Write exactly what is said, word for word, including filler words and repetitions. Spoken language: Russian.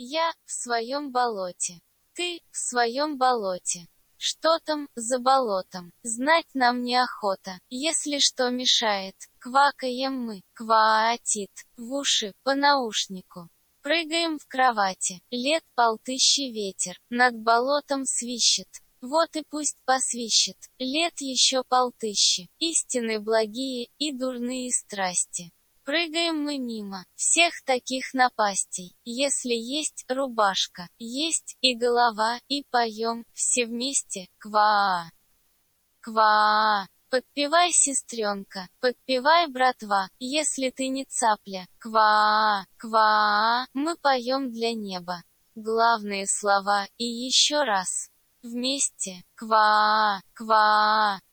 Я в своем болоте. Ты в своем болоте. Что там за болотом? Знать нам неохота. Если что мешает, квакаем мы, кваатит, в уши, по наушнику. Прыгаем в кровати, лет полтыщи ветер, над болотом свищет. Вот и пусть посвищет, лет еще полтыщи, истины благие и дурные страсти. Прыгаем мы мимо всех таких напастей, если есть рубашка, есть и голова, и поем все вместе кваа. Кваа. Подпевай, сестренка, подпевай, братва, если ты не цапля. Кваа, кваа, мы поем для неба. Главные слова и еще раз. Вместе, кваа, кваа.